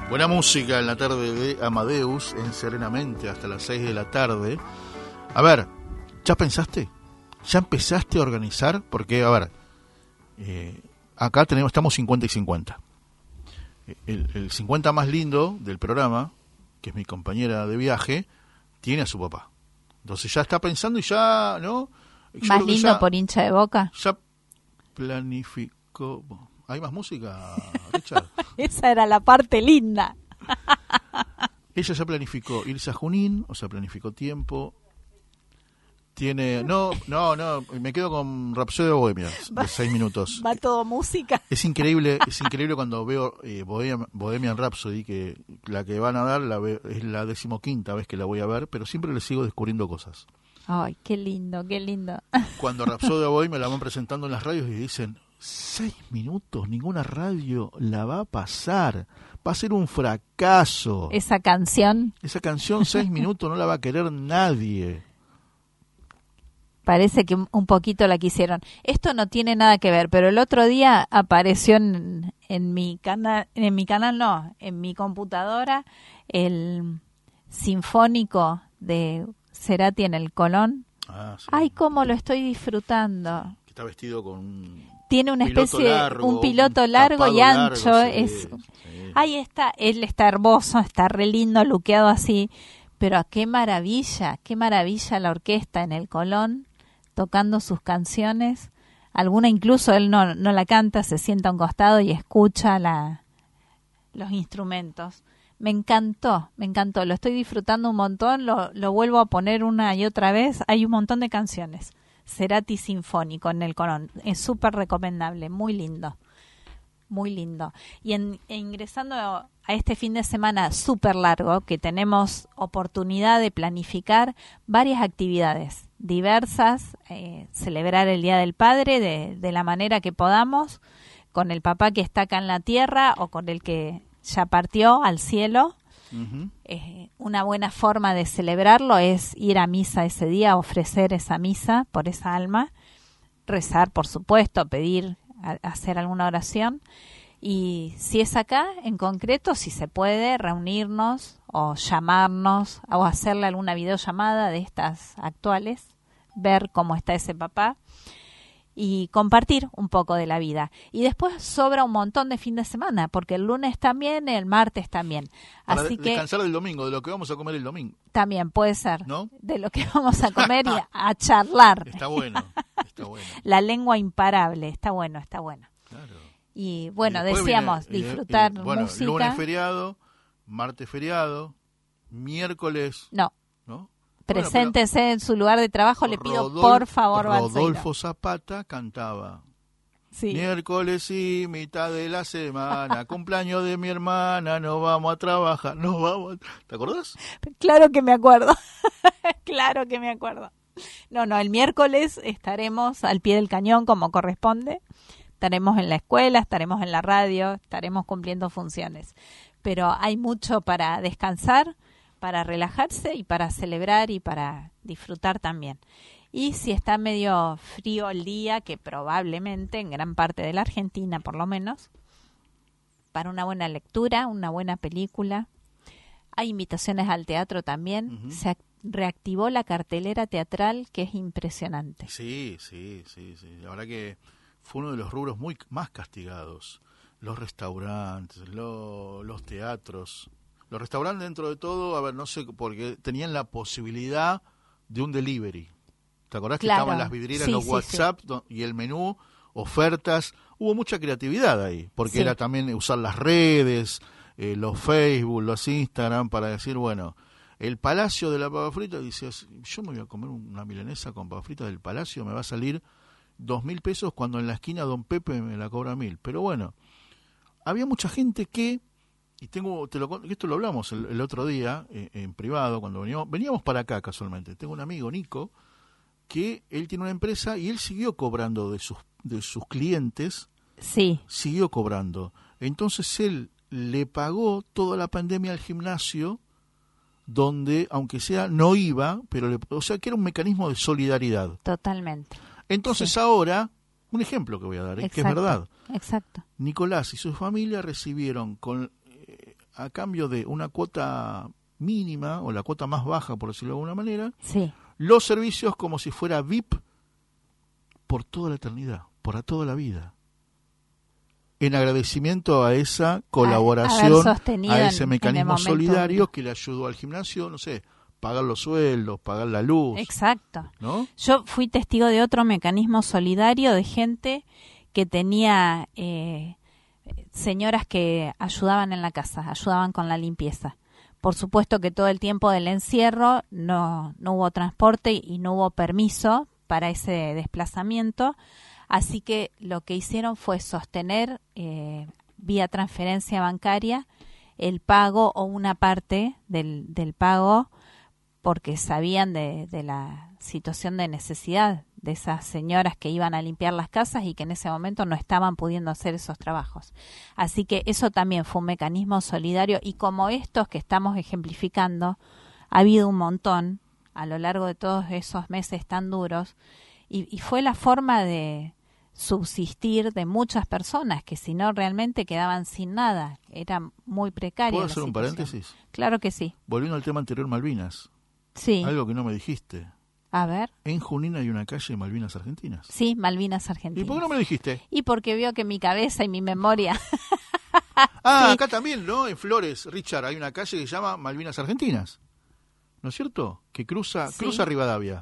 Buena música en la tarde de Amadeus, en Serenamente, hasta las 6 de la tarde. A ver, ¿ya pensaste? ¿Ya empezaste a organizar? Porque, a ver, acá estamos 50 y 50. El 50 más lindo del programa, que es mi compañera de viaje, tiene a su papá. Entonces ya está pensando y ya, ¿no? Yo Más creo que lindo ya- por hincha de Boca. Ya planificó. ¿Hay más música, Richard? Esa era la parte linda. Ella ya planificó irse a Junín, o sea, planificó tiempo. Tiene. No, me quedo con Rhapsody Bohemia, de 6 minutos. Va todo música. Es increíble cuando veo Bohemian Rhapsody, que la que van a dar es la 15ª vez que la voy a ver, pero siempre le sigo descubriendo cosas. Ay, qué lindo, qué lindo. Cuando Rhapsody Bohemia la van presentando en las radios y dicen 6 minutos, ninguna radio la va a pasar, va a ser un fracaso. Esa canción Esa canción 6 minutos no la va a querer nadie. parece que un poquito la quisieron. Esto no tiene nada que ver, pero el otro día apareció en mi canal, en mi computadora, el sinfónico de Cerati en el Colón. Ah, sí. Ay, cómo lo estoy disfrutando. Que está vestido con un Tiene una piloto especie largo, un piloto un largo tapado y ancho. largo, sí, Es sí. Ahí está, él está hermoso, está re lindo, luqueado así, pero qué maravilla la orquesta en el Colón, tocando sus canciones. Alguna incluso él no la canta, se sienta a un costado y escucha los instrumentos. Me encantó, lo estoy disfrutando un montón, lo vuelvo a poner una y otra vez. Hay un montón de canciones. Cerati Sinfónico en el Colón, es súper recomendable, muy lindo. Muy lindo. Y ingresando a este fin de semana súper largo, que tenemos oportunidad de planificar varias actividades diversas, celebrar el Día del Padre de la manera que podamos, con el papá que está acá en la tierra o con el que ya partió al cielo. Ujú. Una buena forma de celebrarlo es ir a misa ese día, ofrecer esa misa por esa alma, rezar, por supuesto, pedir, hacer alguna oración. Y si es acá, en concreto, si se puede, reunirnos o llamarnos o hacerle alguna videollamada de estas actuales, ver cómo está ese papá y compartir un poco de la vida. Y después sobra un montón de fin de semana, porque el lunes también, el martes también. Para Así que descansar del domingo, de lo que vamos a comer el domingo. también puede ser, ¿No? de lo que vamos a comer y a charlar. Está bueno, está bueno. La lengua imparable, está bueno. Claro. Y bueno, Y después decíamos, viene- disfrutar bueno, música. lunes feriado, martes feriado, miércoles, No, ¿no? preséntese en su lugar de trabajo, le pido Rodolfo- por favor, Rodolfo Balseiro. Zapata cantaba. Sí. Miércoles y mitad de la semana, cumpleaños de mi hermana, no vamos a trabajar, no vamos. ¿Te acordás? Claro que me acuerdo. Claro que me acuerdo. No, el miércoles estaremos al pie del cañón como corresponde. Estaremos en la escuela, estaremos en la radio, estaremos cumpliendo funciones. Pero hay mucho para descansar, para relajarse y para celebrar y para disfrutar también. Y si está medio frío el día, que probablemente en gran parte de la Argentina por lo menos, para una buena lectura, una buena película. Hay invitaciones al teatro también. Ujú. Se reactivó la cartelera teatral, que es impresionante. Sí. La verdad que fue uno de los rubros más castigados. Los restaurantes, los teatros. Los restaurantes, dentro de todo, a ver, no sé, porque tenían la posibilidad de un delivery. ¿Te acordás Claro, que estaban las vidrieras, sí, los sí, WhatsApp y el menú, ofertas? Hubo mucha creatividad ahí, porque Sí. era también usar las redes, los Facebook, los Instagram, para decir, bueno, el Palacio de la Papa Frita, dices, yo me voy a comer una milanesa con papa frita del Palacio, me va a salir 2.000 pesos cuando en la esquina Don Pepe me la cobra 1.000. Pero bueno, había mucha gente que, y esto lo hablamos el otro día en privado, cuando veníamos para acá casualmente. Tengo un amigo, Nico, que él tiene una empresa y él siguió cobrando de sus clientes, Sí, siguió cobrando. Entonces él le pagó toda la pandemia al gimnasio, donde, aunque sea, no iba, pero o sea que era un mecanismo de solidaridad. totalmente. Entonces Sí. ahora, un ejemplo que voy a dar, que es Exacto, verdad. Exacto. Nicolás y su familia recibieron a cambio de una cuota mínima o la cuota más baja, por decirlo de alguna manera, Sí. los servicios como si fuera VIP por toda la eternidad, por toda la vida. En agradecimiento a esa colaboración, haber sostenido a ese en el mecanismo momento. solidario que le ayudó al gimnasio, no sé, pagar los sueldos, pagar la luz, Exacto. ¿no? Yo fui testigo de otro mecanismo solidario de gente que tenía señoras que ayudaban en la casa, ayudaban con la limpieza. Por supuesto que todo el tiempo del encierro no hubo transporte y no hubo permiso para ese desplazamiento, así que lo que hicieron fue sostener vía transferencia bancaria el pago o una parte del pago, porque sabían de la situación de necesidad de esas señoras que iban a limpiar las casas y que en ese momento no estaban pudiendo hacer esos trabajos. Así que eso también fue un mecanismo solidario, y como estos que estamos ejemplificando, ha habido un montón a lo largo de todos esos meses tan duros, y fue la forma de subsistir de muchas personas que si no realmente quedaban sin nada. Era muy precaria ¿Puedo la hacer un situación. paréntesis? Claro que sí. Volviendo al tema anterior, Malvinas, Sí. algo que no me dijiste. A ver. En Junín hay una calle de Malvinas Argentinas. Sí, Malvinas ¿Y Argentinas. por qué no me lo dijiste? Y porque vio que mi cabeza y mi memoria... Ah, Sí. acá también, ¿no? En Flores, Richard, hay una calle que se llama Malvinas Argentinas. ¿No es cierto? Que cruza Sí. Rivadavia.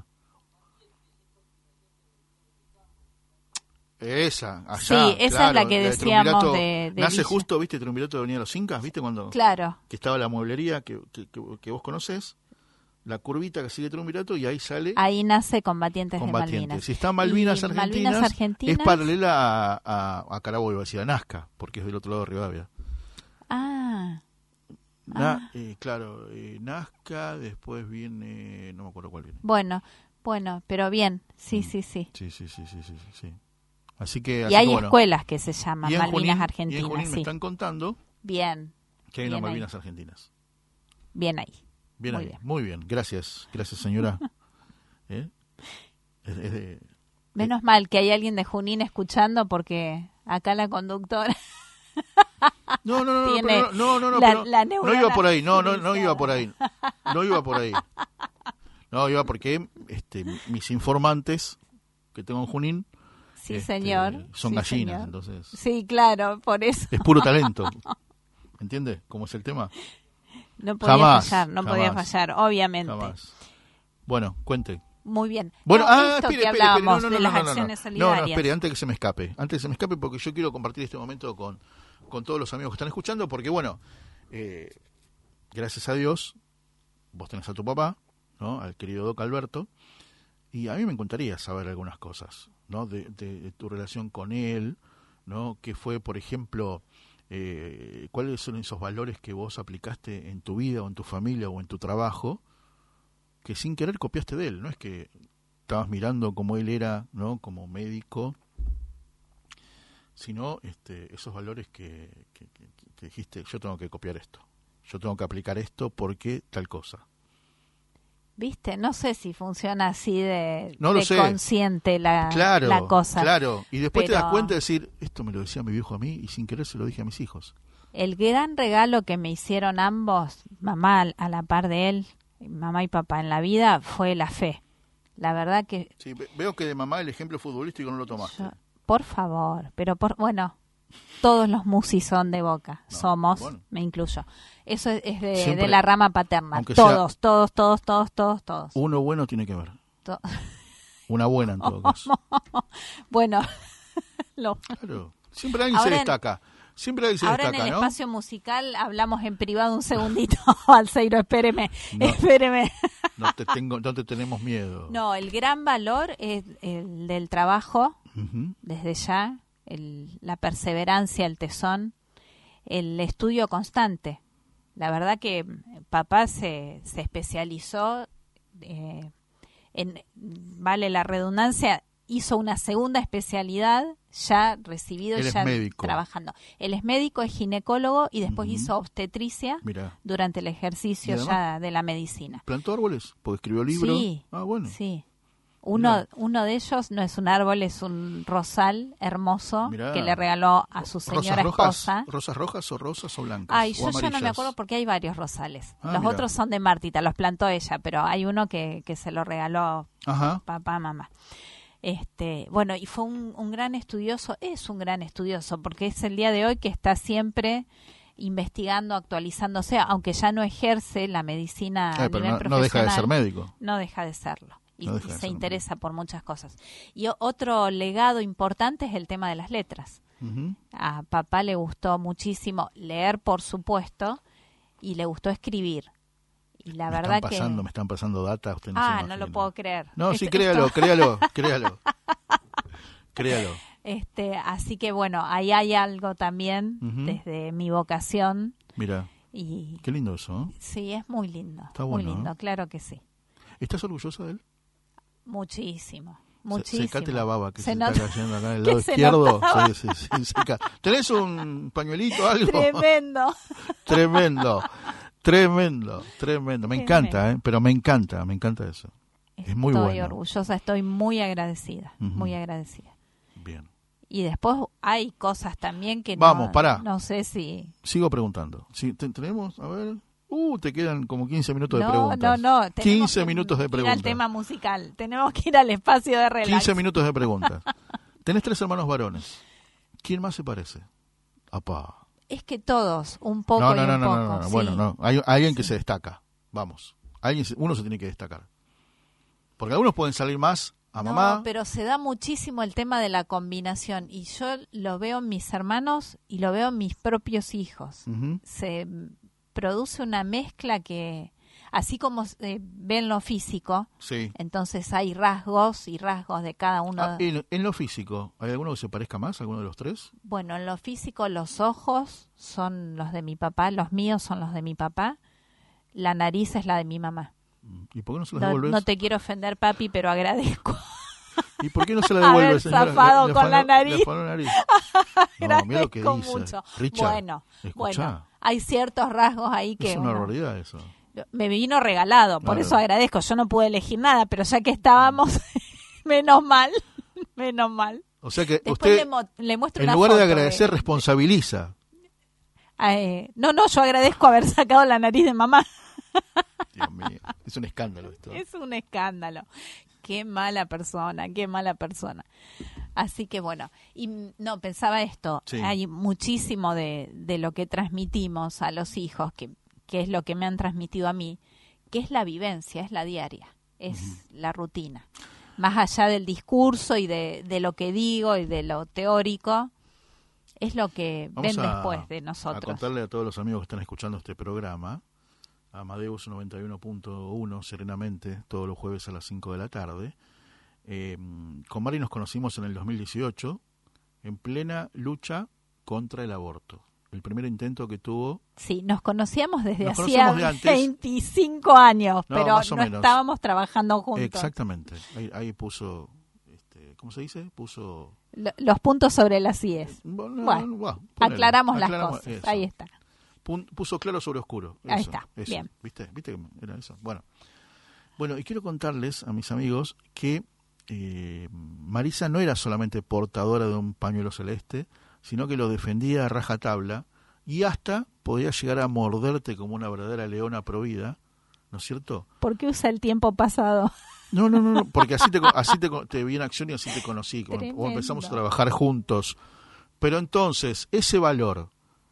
Esa, allá. Sí, esa es la que de decíamos Triunvirato. de Nace Villa. justo, ¿viste? Triunvirato de Avenida Los Incas, ¿viste? Cuando Claro. que estaba la mueblería que vos conocés, la curvita que sigue Triunvirato, y ahí sale Ahí nace Combatientes de Combatientes. Malvinas. Si está Malvinas Y Argentinas, Malvinas Argentinas, es paralela a Carabobo, iba a decir, a Nazca, porque es del otro lado de Rivadavia. Ah, Claro, Nazca, después viene, no me acuerdo cuál viene. bueno, pero bien. Sí. Sí. Así que, Y hay bueno. escuelas que se llaman Y en Malvinas Junín- Argentinas, Y en Junín sí. me están contando Bien, que hay Bien unas ahí. Malvinas Argentinas. bien ahí. Bien Muy ahí, bien. muy bien. Gracias señora. Es de- Menos mal que hay alguien de Junín escuchando, porque acá la conductora... No, Tiene pero no, la- pero la no neurona iba por ahí, no frisada. iba por ahí. No iba por ahí. No, iba porque mis informantes que tengo en Junín Sí, señor. son Sí, gallinas, señor. entonces Sí, claro, por eso. es puro talento. ¿Entiende cómo es el tema? No podía Jamás, fallar, no podía jamás. fallar, obviamente. Jamás. Bueno, cuente. Muy bien. Bueno, No, esto espere, que espere, hablábamos no, de las acciones no, solidarias. espere, antes que se me escape, porque yo quiero compartir este momento con todos los amigos que están escuchando, porque bueno, gracias a Dios, vos tenés a tu papá, ¿no? Al querido Doc Alberto, y a mí me encantaría saber algunas cosas, ¿no? De tu relación con él, ¿no? ¿Qué fue, por ejemplo, cuáles son esos valores que vos aplicaste en tu vida o en tu familia o en tu trabajo, que sin querer copiaste de él? No es que estabas mirando cómo él era, ¿no? Como médico, sino esos valores que dijiste, yo tengo que copiar esto, yo tengo que aplicar esto porque tal cosa. ¿Viste? No sé si funciona así No lo de sé. consciente la cosa. Claro, y después te Pero das cuenta de decir, esto me lo decía mi viejo a mí y sin querer se lo dije a mis hijos. El gran regalo que me hicieron ambos, mamá a la par de él, mamá y papá en la vida, fue la fe. La verdad que Sí, veo que de mamá el ejemplo futbolístico no lo tomaste. por favor, pero bueno, todos los musis son de Boca, No, somos, bueno. me incluyo. Eso es Siempre, de la rama paterna. aunque Todos. Uno bueno tiene que ver, To- una buena en todo caso. Bueno, Claro, siempre alguien Ahora se en- destaca, siempre alguien se ahora en destaca, el ¿no? espacio musical hablamos en privado un segundito, Alceiro, espéreme. No te tenemos miedo. No, el gran valor es el del trabajo, Ujú. desde ya, la perseverancia, el tesón, el estudio constante. La verdad que papá se especializó vale la redundancia, hizo una segunda especialidad ya recibido, Él es ya médico. trabajando. Él es médico, es ginecólogo y después Ujú. hizo obstetricia Mira, durante el ejercicio ¿Y además? ya de la medicina. ¿plantó árboles? Porque escribió libros. Sí, Ah, bueno. sí. Uno de ellos no es un árbol, es un rosal hermoso Mirá. que le regaló a su señora esposa. ¿Rosas rojas o rosas o blancas? Ay, o yo ya no me amarillas? acuerdo porque hay varios rosales. Ah, Los mirá. otros son de Martita, los plantó ella, pero hay uno que se lo regaló Ajá. papá, mamá. Bueno, y fue un gran estudioso, es un gran estudioso, porque es el día de hoy que está siempre investigando, actualizándose, aunque ya no ejerce la medicina a Pero nivel no deja de profesional. ser médico. No deja de serlo. Y, No deja y de se ser interesa por muchas cosas. Y otro legado importante es el tema de las letras. Ujú. A papá le gustó muchísimo leer, por supuesto, y le gustó escribir. Y la verdad Me están pasando data, usted no se no imagina. lo puedo creer. No, sí, Esto- créalo. Así que bueno, ahí hay algo también Ujú. desde mi vocación. Mira, Y qué lindo eso, ¿eh? sí, es muy lindo. Está muy bueno, lindo, ¿eh? claro que sí. ¿Estás orgullosa de él? Muchísimo. Muchísimo. Secate la baba que se, nota- está cayendo acá del que lado se izquierdo. notaba. Sí, seca. ¿Tenés un pañuelito algo? Tremendo. Tremendo. Me encanta, pero me encanta eso. Es muy Estoy bueno. orgullosa, estoy muy agradecida, Ujú. muy agradecida. Bien. Y después hay cosas también que Vamos, pará. no sé si... Sigo preguntando. Si tenemos, a ver. Te quedan como 15 minutos de No, preguntas. no. 15 que minutos de ir preguntas. al tema musical. Tenemos que ir al espacio de relax. 15 minutos de preguntas. Tenés 3 hermanos varones. ¿Quién más se parece? Apá. Es que todos, un poco No. y un poco. Sí. Bueno, no. Hay alguien que se destaca. Vamos. Uno se tiene que destacar. Porque algunos pueden salir más a mamá. No, pero se da muchísimo el tema de la combinación. Y yo lo veo en mis hermanos y lo veo en mis propios hijos. Ujú. Se produce una mezcla que, así como ven lo físico, Sí. entonces hay rasgos y rasgos de cada uno. En lo físico, ¿hay alguno que se parezca más? ¿Alguno de los 3? Bueno, en lo físico los ojos son los de mi papá, los míos son los de mi papá, la nariz es la de mi mamá. ¿Y por qué no se los No, devuelves? no te quiero ofender, papi, pero agradezco. ¿Y por qué no se la devuelve, Haber señora? zafado con la nariz. Le afanó la nariz. No, mira lo que Agradezco dice. mucho. Richard, escuchá. Bueno, hay ciertos rasgos ahí que Es una uno- barbaridad eso. me vino regalado, por Claro. eso agradezco. Yo no pude elegir nada, pero ya que estábamos, menos mal. O sea que Después usted, le muestro en una lugar de foto agradecer, responsabiliza. No, yo agradezco haber sacado la nariz de mamá. Dios mío, es un escándalo esto. Es un escándalo. Qué mala persona, qué mala persona. Así que bueno, y no, pensaba esto, Sí. hay muchísimo de lo que transmitimos a los hijos, que es lo que me han transmitido a mí, que es la vivencia, es la diaria, es la rutina. Más allá del discurso y de lo que digo y de lo teórico, es lo que Vamos ven a, después de a nosotros. contarle a todos los amigos que están escuchando este programa, Amadeus 91.1, serenamente, todos los jueves a las 5 de la tarde. Con Mari nos conocimos en el 2018, en plena lucha contra el aborto. El primer intento que tuvo. Sí, nos conocíamos desde Nos hacía conocemos de antes. 25 años, No, pero más o no menos. estábamos trabajando juntos. Exactamente. Ahí puso, ¿cómo se dice? Puso... Los puntos sobre las IES. Bueno, Bueno, ponele, aclaramos las cosas. eso. Ahí está. Puso claro sobre oscuro. Ahí Eso, está, eso. bien. ¿Viste que era eso? Bueno, y quiero contarles a mis amigos que Marisa no era solamente portadora de un pañuelo celeste, sino que lo defendía a rajatabla y hasta podía llegar a morderte como una verdadera leona provida, ¿no es cierto? ¿Por qué usa el tiempo pasado? No, porque te vi en acción y así te conocí, como Tremendo. empezamos a trabajar juntos. Pero entonces, ese valor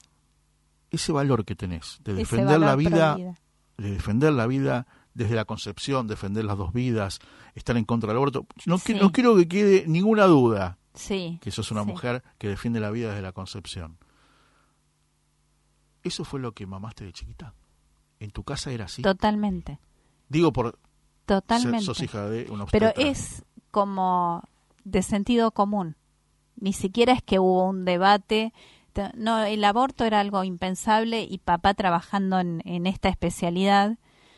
que tenés de Ese defender la valor vida, pro vida. de defender la vida desde la concepción, defender las dos vidas, estar en contra del aborto, no Sí. quiero que quede ninguna duda Sí. que sos una sí. mujer que defiende la vida desde la concepción. ¿Eso fue lo que mamaste de chiquita? ¿En tu casa era así? Totalmente. Digo, Totalmente. sos hija de una Pero obstetra. es como de sentido común. Ni siquiera es que hubo un debate. No, el aborto era algo impensable y papá trabajando en esta especialidad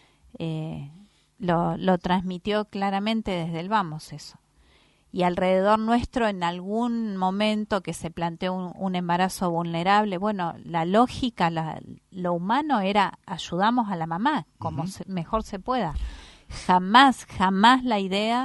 lo transmitió claramente desde el vamos eso. Y alrededor nuestro en algún momento que se planteó un embarazo vulnerable, bueno, la lógica, lo humano era ayudamos a la mamá como mejor se pueda. Jamás la idea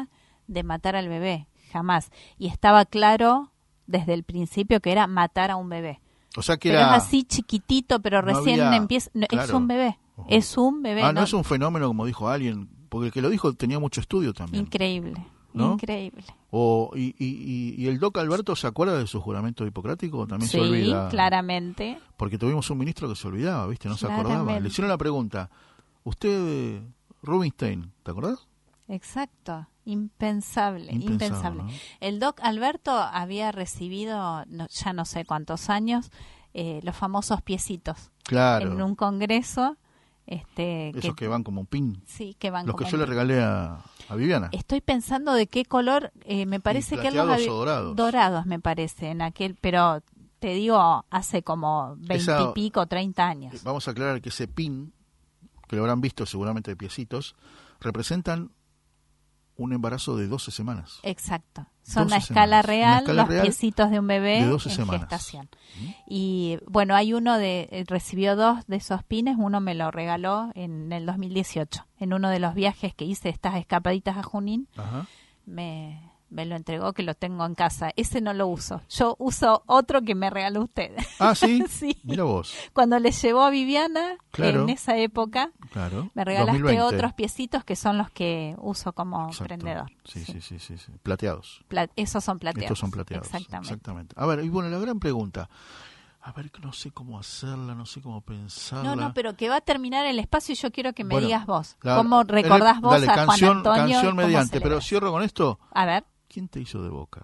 de matar al bebé, jamás. Y estaba claro desde el principio que era matar a un bebé. O sea que Pero era... es así chiquitito, pero no recién había- empieza... no, es claro. un bebé, Ujú. es un bebé. Ah, no es un fenómeno como dijo alguien, porque el que lo dijo tenía mucho estudio también. Increíble, ¿No? increíble. Y el Doc Alberto se acuerda de su juramento hipocrático, también Sí, se olvida. claramente. Porque tuvimos un ministro que se olvidaba, ¿viste? No se acordaba. Claramente. Le hicieron la pregunta, usted, Rubinstein, ¿te acordás? Exacto, impensable, impensable. ¿no? El Doc Alberto había recibido, ya no sé cuántos años, los famosos piecitos Claro, en un congreso. esos que van como un pin. Sí, que van Los que como yo le un- regalé a Viviana. Estoy pensando de qué color, me parece que él los plateados había- o dorados. dorados me parece, en aquel, pero te digo, hace como 20 Esa- y pico, 30 años. Vamos a aclarar que ese pin, que lo habrán visto seguramente de piecitos, representan un embarazo de 12 semanas. Exacto. Son 12 a escala semanas. real, Una escala los real piecitos de un bebé de 12 en semanas. gestación. Y bueno, hay uno recibió 2 de esos pines, uno me lo regaló en el 2018, en uno de los viajes que hice, estas escapaditas a Junín, Ajá. me lo entregó, que lo tengo en casa. Ese no lo uso, yo uso otro que me regaló usted. Ah, ¿sí? Sí. Mira vos. Cuando le llevó a Viviana, Claro. en esa época, Claro. me regalaste 2020. otros piecitos que son los que uso como Exacto. prendedor. Sí. Plateados. Esos son plateados. Estos son plateados. Exactamente. A ver, y bueno, la gran pregunta. A ver, no sé cómo hacerla, no sé cómo pensarla. No, pero que va a terminar el espacio y yo quiero que me Bueno, digas vos. la- ¿Cómo recordás vos dale, a canción, Juan Antonio? y canción cómo mediante, pero celebrás? cierro con esto. A ver, ¿Quién te hizo de Boca?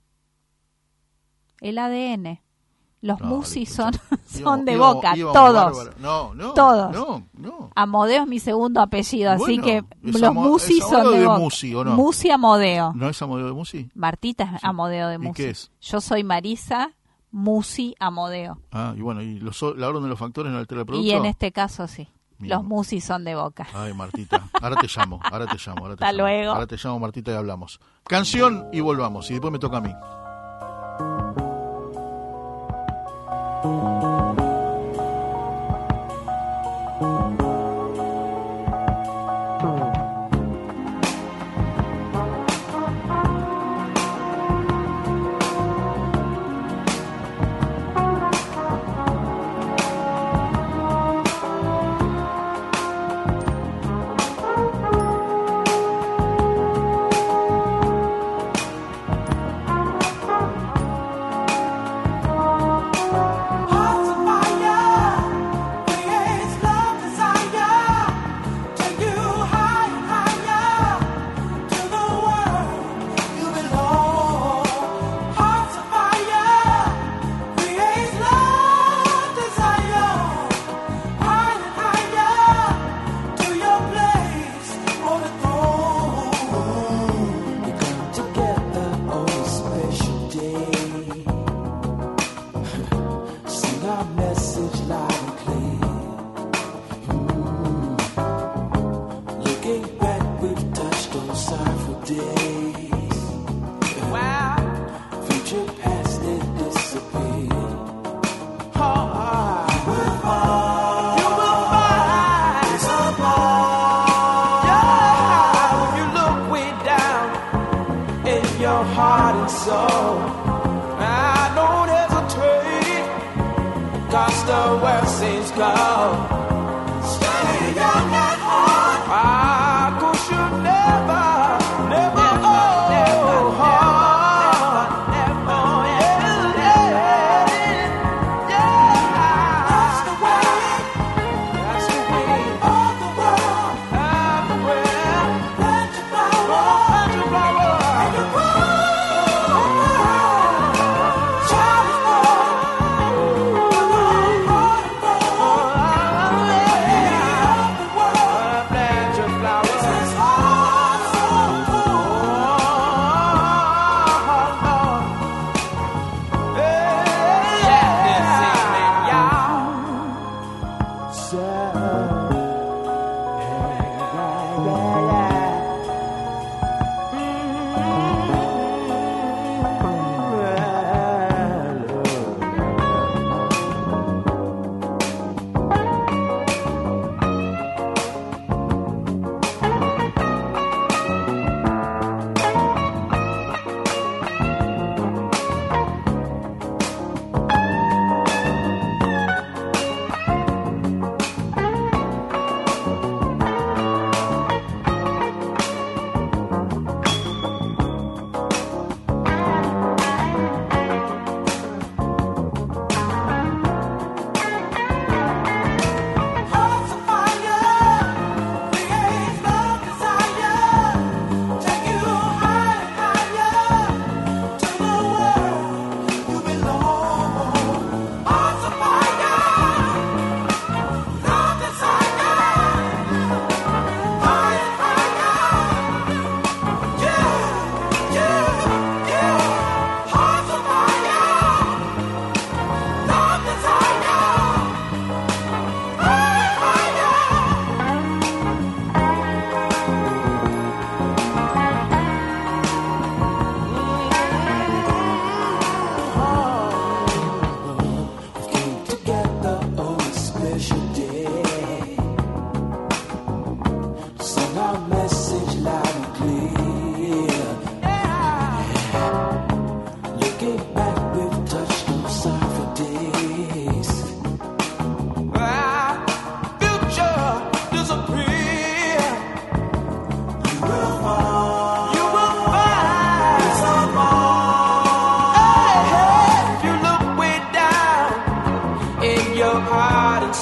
el ADN. Los No, Musi listo, son, ya. son de Íbamos- Boca, íbamos todos. bárbaro. No, Todos. no. Amodeo es mi segundo apellido, así Bueno, que ¿es los Amo- Musi es son Amodeo de de Boca. Musi, o no? Musi Amodeo. ¿No es Amodeo de Musi? Martita es Sí. Amodeo de ¿Y Musi. qué es? Yo soy Marisa Musi Amodeo. Ah, y bueno, y la orden de los factores no altera el producto. Y en este caso sí. Mira. Los Musi son de Boca. Ay, Martita, ahora te llamo. Hasta luego. Ahora te llamo, Martita, y hablamos. Canción y volvamos. Y después me toca a mí. Hearts of fire, creates love desire, take you higher and higher to the world you belong. Hearts of fire, creates love desire, higher and higher to your place on the throne. We come together on a special day. Sing our message loud and clear. Looking back, we've touched on sorrowful days. Wow. Future past, they disappear. You will find. You will find. It's a yeah. When you look way down in your heart and soul, I don't hesitate. Cause the world seems cold. Stay young at heart. Ah, 'cause you never, never, That's the way of the world. Everywhere. Plant your flower. And you grow. Child is born.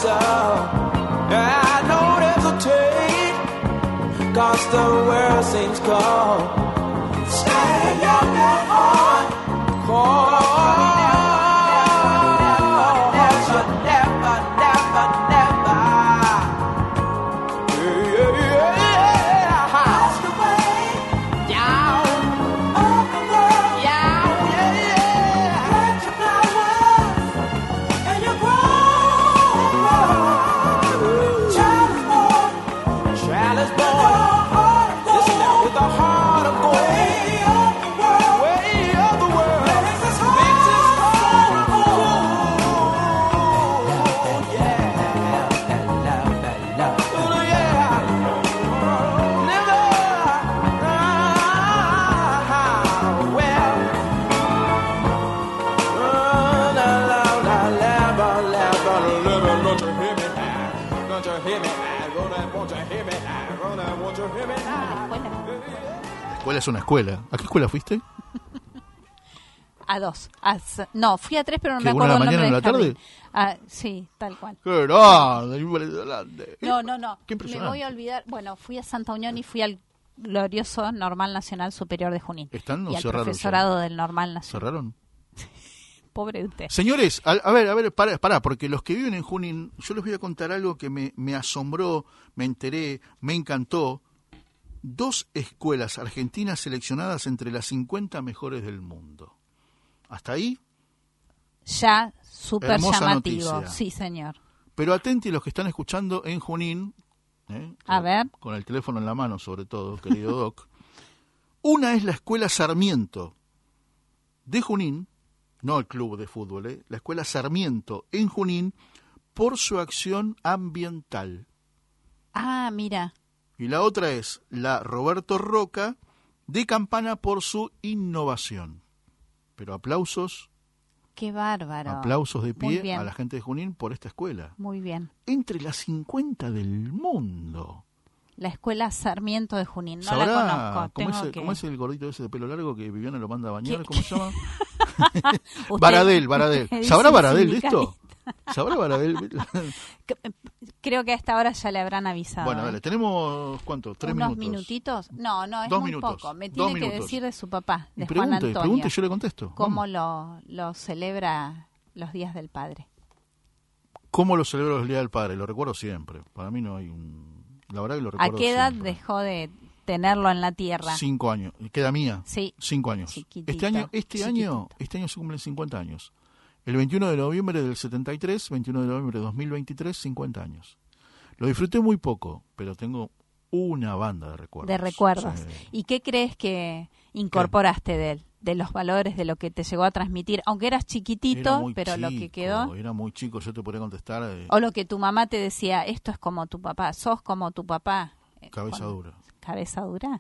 answer. I don't hesitate, 'cause the world seems cold. Stay young and hard, cause you never, never, never. Lost away down on the world. Yeah. Plant your flowers and you grow. Child is born. Child is born. Listen now, with a heart of gold. Way of the world. Makes us whole. Yeah. Ooh, yeah. Never. Well. Don't you hear me now? Don't you hear me now? Won't you hear me now? Won't you hear me now? La escuela es una escuela. ¿A qué escuela fuiste? A 2. No, fui a 3, pero no ¿Qué, me una acuerdo de la el nombre mañana del y una de la jardín. Ah, sí, tal cual. ¡Qué grande! Impresionante. No. Qué Me impresionante. voy a olvidar. Bueno, fui a Santa Unión y fui al glorioso Normal Nacional Superior de Junín. ¿Están o y al cerraron profesorado del Normal Nacional. ¿Cerraron? Pobre de usted. Señores, a ver, pará, porque los que viven en Junín, yo les voy a contar algo que me asombró, me enteré, me encantó. 2 escuelas argentinas seleccionadas entre las 50 mejores del mundo. Hasta ahí, Ya, súper Hermosa llamativo. noticia. Sí, señor. pero atenti los que están escuchando en Junín, A ver. con el teléfono en la mano sobre todo, querido Doc. Una es la Escuela Sarmiento de Junín, no el club de fútbol, la Escuela Sarmiento en Junín, por su acción ambiental. Ah, mira. Y la otra es la Roberto Roca de Campana por su innovación. Pero aplausos Qué bárbaro. Aplausos de Muy pie bien. a la gente de Junín por esta escuela. Muy bien. Entre las 50 del mundo. La escuela Sarmiento de Junín. No ¿Sabrá la conozco. ¿Cómo es el gordito ese de pelo largo que Viviana lo manda a bañar? ¿Qué? ¿Cómo se llama? Usted- Baradel. dice ¿Sabrá Baradel de sindicalista. esto? ¿Sabrá Baradel? Creo que a esta hora ya le habrán avisado. Bueno, dale, ¿eh? tenemos, ¿cuánto? 3 ¿Unos minutos. minutitos? No, es 2 muy minutos. poco. Me 2 tiene que minutos. decir de su papá, de Y Juan Antonio. pregunte, yo le contesto. ¿Cómo Vamos. lo celebra los días del padre? ¿Cómo lo celebro el Día del Padre? Lo recuerdo siempre. Para mí no hay un... La verdad que lo ¿A recuerdo qué edad siempre. dejó de tenerlo en la tierra? 5 años. ¿Queda mía? Sí. 5 años. Chiquitito, Este año chiquitito. se cumplen 50 años. El 21 de noviembre del 73, 21 de noviembre de 2023, 50 años. Lo disfruté muy poco, pero tengo una banda de recuerdos. De recuerdos. Sí. ¿Y qué crees que incorporaste de él? De los valores, de lo que te llegó a transmitir, aunque eras Era chiquitito, muy pero lo que chico, quedó, Era muy chico, yo te podría contestar. o lo que tu mamá te decía, esto es como tu papá, sos como tu papá. Cabeza Cuando- dura. ¿Cabeza dura?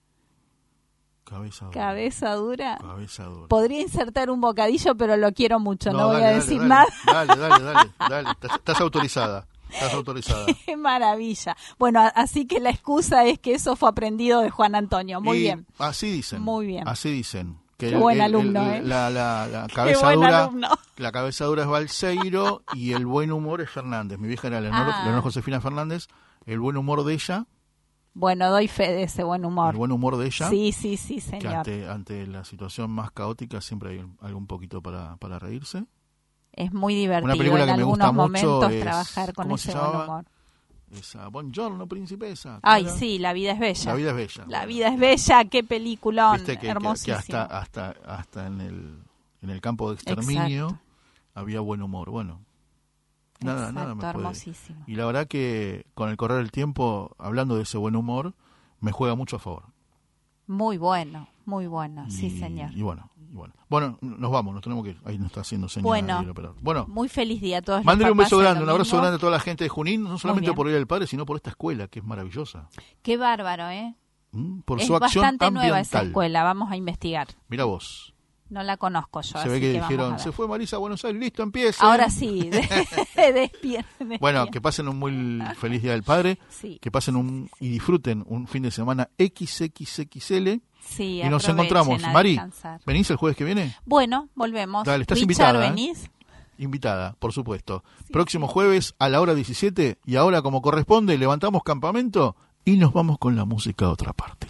Cabeza dura. ¿Cabeza dura? Cabeza dura. Podría insertar un bocadillo, pero lo quiero mucho, no voy dale, a dale, decir dale. nada. Dale. Estás autorizada. Estás autorizada. ¡Qué maravilla! Bueno, así que la excusa es que eso fue aprendido de Juan Antonio. Muy Y bien. Así dicen. Muy bien. Así dicen. Que Qué buen alumno, la Qué cabeza buen dura. alumno. La cabeza dura es Balseiro y el buen humor es Fernández. Mi vieja era Leonor Josefina Fernández. El buen humor de ella. Bueno, doy fe de ese buen humor. El buen humor de ella. Sí, Que señor. ante la situación más caótica siempre hay algo un poquito para reírse. Es muy divertido Una película en que me algunos gusta mucho momentos es- trabajar con ¿cómo se ese buen llamaba? humor. Esa Buongiorno, princesa. Ay, ¿Cómo era? sí, La vida es bella. La vida es bella. La Bueno. vida es bella, qué peliculón, Viste que hermosísimo. hasta en el campo de exterminio Exacto. había buen humor. Bueno, nada Exacto, me puede. hermosísimo. Y la verdad que con el correr del tiempo, hablando de ese buen humor, me juega mucho a favor. Muy bueno, sí, Y- señor. Y bueno. Bueno, nos vamos, nos tenemos que ir. Ahí nos está haciendo señal Bueno. el operador. Bueno, Muy feliz día a todos los mándale un papás beso el grande, un abrazo domingo. grande a toda la gente de Junín, no solamente bien. por el Día del Padre, sino por esta escuela que es maravillosa. Qué bárbaro, ¿eh? Por Es su acción bastante ambiental. nueva esa escuela, vamos a investigar. Mira vos. No la conozco yo, Se así ve que vamos a dijeron, ver. se fue Marisa a Buenos Aires, listo, empieza. Ahora sí, despierten. Bueno, que pasen un muy feliz Día del Padre, Sí. que pasen y disfruten un fin de semana XXXL Sí, y nos aprovechen encontramos. a Mari, descansar. ¿venís el jueves que viene? Bueno, volvemos. Dale, estás Richard, invitada, ¿eh? ¿venís? invitada, por supuesto. Sí, Próximo sí. jueves a la hora 17 y ahora como corresponde levantamos campamento y nos vamos con la música a otra parte.